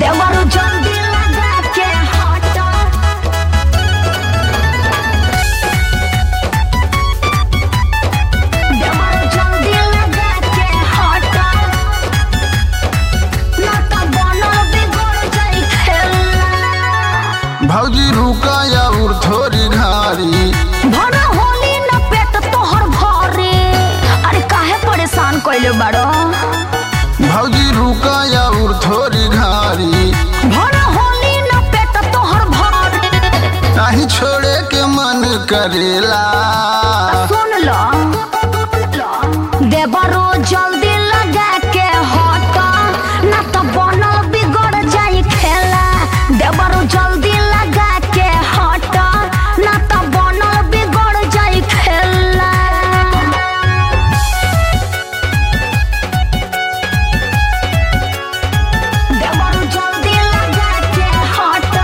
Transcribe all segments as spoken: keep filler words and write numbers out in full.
देवरू जल्दी लगा के हटा। देवरू जल्दी लगा के हटा, ना तो बनल बिगड़ जाई खेला। भौजी रुका या उर थोड़ी घारी, भरा होली न पेट तोहर भरे। अरे काहे परेशान कइले बाड़ो? भौजी रुका या उर थोड़ी घारी, भरा होली न पेट तोहर भरे। नहीं छोड़े के मन करेला। सुन लो देवरो जल्दी लगा के हटा, ना तो बनल बिगड़ जाई खेला। देवरो जल्दी लगा के हटा, ना तो बनल बिगड़ जाई खेला। देवरो जल्दी लगा के हटा,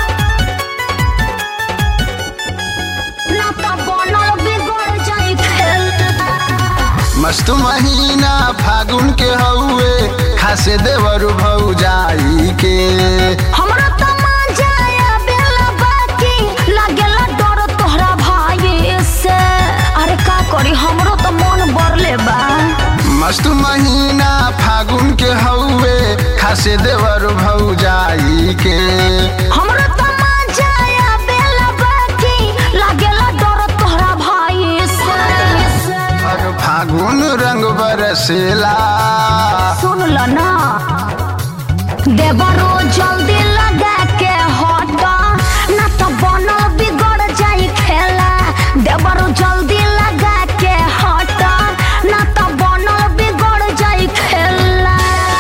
ना तो बनल बिगड़ जाई खेला। मस्त महीना फागुन के हउए, खासे देवरू भौजाई के। हमरा त मजा आवेला बाकी लागेला डर तोहरा भाई से। अरे का करी हमरो त मन बरले बा। मस्त महीना फागुन के हउए, खासे देवरू भौजाई के। हमरा त मजा आवेला बाकी लागेला डर तोहरा भाई से। और फागुन रंग बरसेला। सुन ल ना देवरो जल्दी लगा के हटा, ना तो बनल बिगड़ जाई खेला। देवरो जल्दी लगा के हटा, ना तो बनल बिगड़ जाई खेला।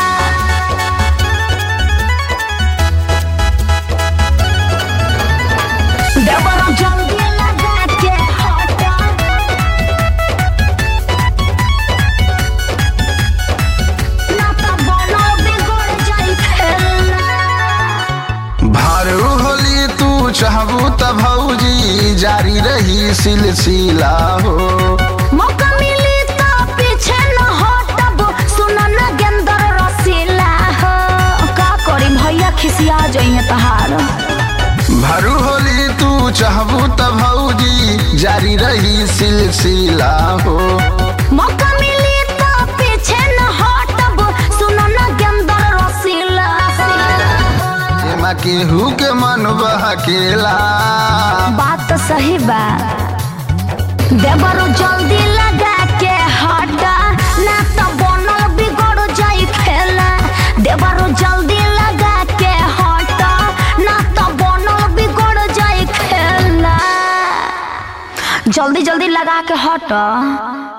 देवरो जल्दी लगा के हटा, ना तो बनल बिगड़ जाई खेला। भारू होली तू चाहबू त भौजी, जारी रही सिलसिला हो। मौका मिली तो पीछे न हटब, सुन न गेंदर रसीला हो। का करी भैया खिसिया जाइए तहार। भारू होली तू चाहबू त भौजी, जारी रही सिलसिला हो। मौका मिली तो पीछे न हटब, सुन न गेंदर रसीला हो। एमा केहू के मन बहकेला। बात तो सही बा। देवरो जल्दी लगा के हटा, ना तो बनल बिगड़ जाई खेला। देवरो जल्दी लगा के हटा, ना तो बनल बिगड़ जाई खेला। जल्दी जल्दी लगा के हटा।